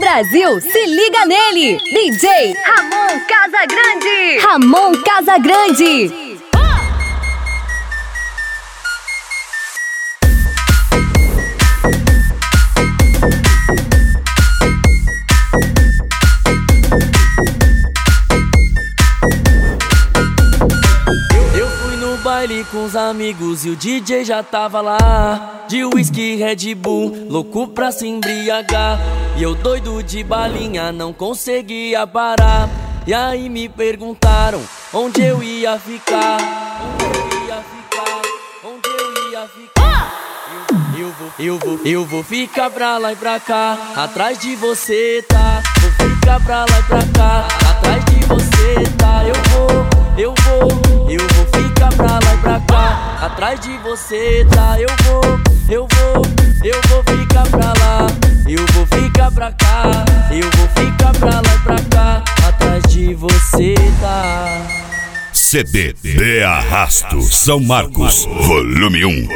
Brasil, se liga nele! DJ Ramon Casagrande! Ramon Casagrande! Baile com os amigos e o DJ já tava lá. De whisky, Red Bull, louco pra se embriagar. E eu doido de balinha, não conseguia parar. E aí me perguntaram onde eu ia ficar. Onde eu ia ficar. Eu vou ficar pra lá e pra cá. Atrás de você, tá? Vou ficar pra lá e pra cá. Atrás de você, tá? Eu vou ficar pra lá e pra cá. Atrás de você, tá? Eu vou ficar pra lá. Eu vou ficar pra cá. Eu vou ficar pra lá e pra cá. Atrás de você, tá? CD de Arrasto São Marcos, volume 1.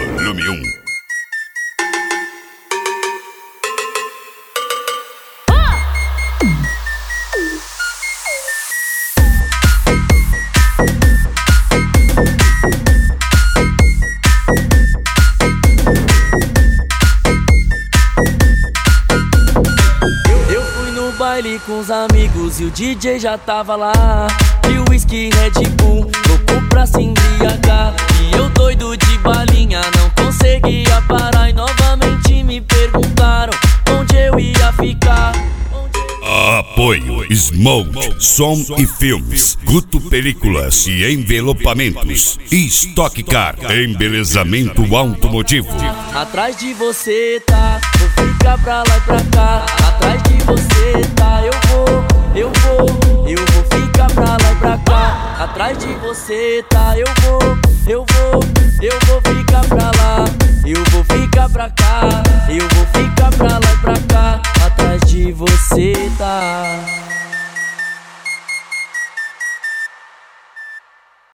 Baile com os amigos e o DJ já tava lá. De whisky, Red Bull, louco pra se embriagar. E eu doido de balinha, não conseguia parar. E novamente me perguntaram onde eu ia ficar. Apoio Smoke, som e filmes, Guto Películas e envelopamentos, Stock Car, embelezamento automotivo. Atrás de você, tá? Vou ficar pra lá e pra cá. Atrás de você, tá? Eu vou ficar pra lá e pra cá. Atrás de você, tá? Eu vou ficar pra lá. Eu vou ficar pra cá. Eu vou ficar pra lá e pra cá. Atrás de você, tá?